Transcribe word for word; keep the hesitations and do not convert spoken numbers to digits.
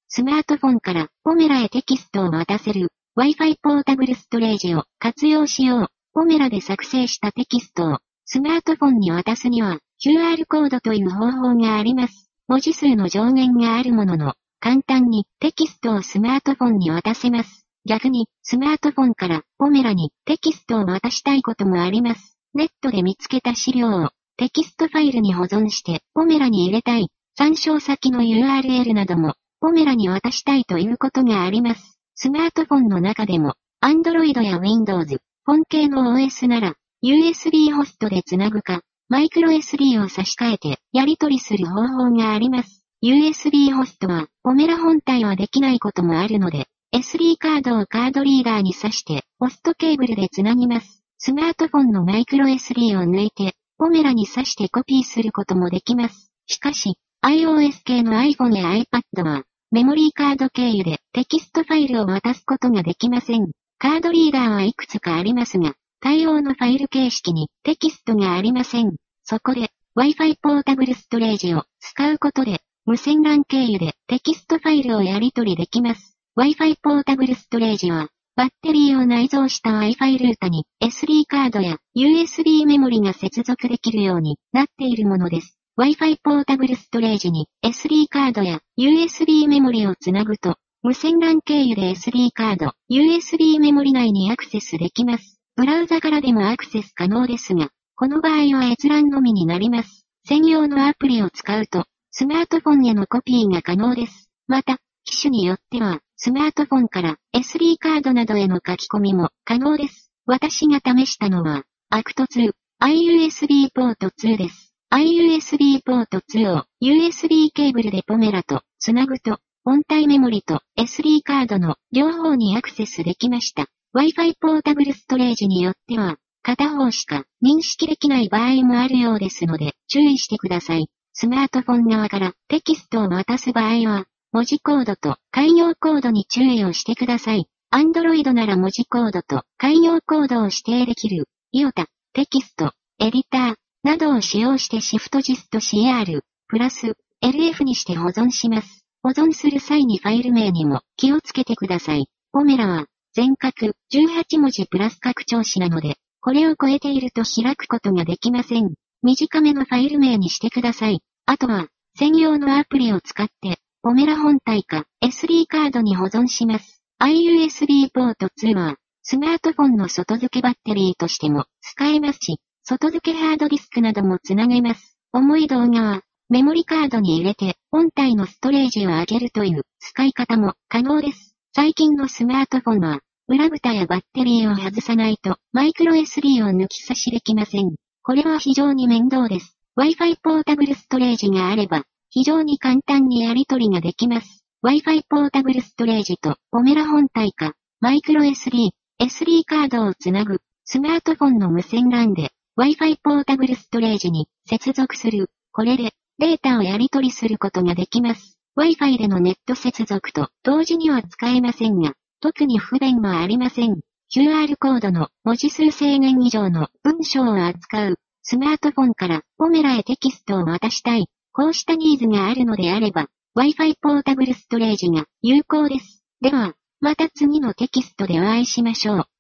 スマートフォンからポメラへテキストを渡せる Wi-Fi ポータブルストレージを活用しよう。ポメラで作成したテキストをスマートフォンに渡すには キューアール コードという方法があります。文字数の上限があるものの、簡単にテキストをスマートフォンに渡せます。逆にスマートフォンからポメラにテキストを渡したいこともあります。ネットで見つけた資料をテキストファイルに保存してポメラに入れたい。参照先の ユーアールエル などもポメラに渡したいということがあります。スマートフォンの中でも Android や Windows、本系の オーエス なら ユーエスビー ホストでつなぐか、マイクロ エスディー を差し替えてやり取りする方法があります。ユーエスビー ホストはポメラ本体はできないこともあるので、エスディー カードをカードリーダーに挿してホストケーブルでつなぎます。スマートフォンのマイクロ エスディー を抜いてポメラに挿してコピーすることもできます。しかし、iOS 系の iPhone や iPad はメモリーカード経由でテキストファイルを渡すことができません。カードリーダーはいくつかありますが、対応のファイル形式にテキストがありません。そこで Wi-Fi ポータブルストレージを使うことで無線 ラン 経由でテキストファイルをやり取りできます。Wi-Fi ポータブルストレージはバッテリーを内蔵した Wi-Fi ルータに エスディー カードや ユーエスビー メモリが接続できるようになっているものです。Wi-Fi ポータブルストレージに エスディー カードや ユーエスビー メモリをつなぐと、無線 ラン 経由で エスディー カード、ユーエスビー メモリ内にアクセスできます。ブラウザからでもアクセス可能ですが、この場合は閲覧のみになります。専用のアプリを使うと、スマートフォンへのコピーが可能です。また、機種によっては、スマートフォンから エスディー カードなどへの書き込みも可能です。私が試したのは、アクトツー、アイユーエスビー ポートツーです。アイユーエスビー ポートツーを ユーエスビー ケーブルでポメラとつなぐと、本体メモリと エスディー カードの両方にアクセスできました。Wi-Fi ポータブルストレージによっては、片方しか認識できない場合もあるようですので、注意してください。スマートフォン側からテキストを渡す場合は、文字コードと開業コードに注意をしてください。Android なら文字コードと開業コードを指定できる、イオタ、テキスト、エディター、などを使用して Shift-JIST-シーアール、プラス、エルエフ にして保存します。保存する際にファイル名にも気をつけてください。ポメラは全角じゅうはちもじプラス拡張子なので、これを超えていると開くことができません。短めのファイル名にしてください。あとは、専用のアプリを使って、ポメラ本体か エスディー カードに保存します。アイユーエスビー ポートツーは、スマートフォンの外付けバッテリーとしても使えますし、外付けハードディスクなどもつなげます。重い動画は、メモリカードに入れて、本体のストレージを上げるという使い方も可能です。最近のスマートフォンは、裏蓋やバッテリーを外さないと、マイクロ エスディー を抜き差しできません。これは非常に面倒です。Wi-Fi ポータブルストレージがあれば、非常に簡単にやり取りができます。Wi-Fi ポータブルストレージとポメラ本体か、マイクロ エスディー、エスディー カードをつなぐ、スマートフォンの無線 ラン で、Wi-Fi ポータブルストレージに接続する。これでデータをやり取りすることができます。Wi-Fi でのネット接続と同時には使えませんが、特に不便はありません。キューアール コードの文字数制限以上の文章を扱うスマートフォンからポメラへテキストを渡したい。こうしたニーズがあるのであれば、Wi-Fi ポータブルストレージが有効です。では、また次のテキストでお会いしましょう。